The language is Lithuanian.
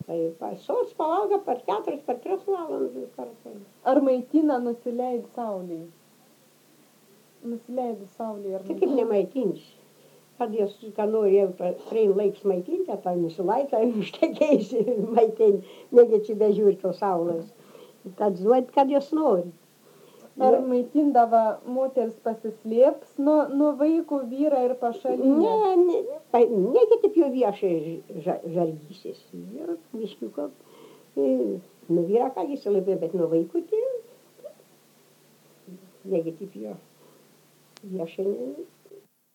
Tai sots pavalgo per 4, per 3 valandas kartais. Ar maitina nusileidus saulei? Nusileidus saulei ar Tai kaip nemaitinsi? Kad jos, ką nori jau praein laiks maitinti, tai nusilaita ir užtekeisi maitinti, negi čia bežiūri tos saulės. Tad duot, kad jos nori. Ar maitindavo moteris pasislėps nuo vaikų vyrą ir pašalinę? Negi taip jau viešai žargysis. Ir biškiuką, nu vyra ką jis labai, bet nuo vaikų tai negi taip jo viešai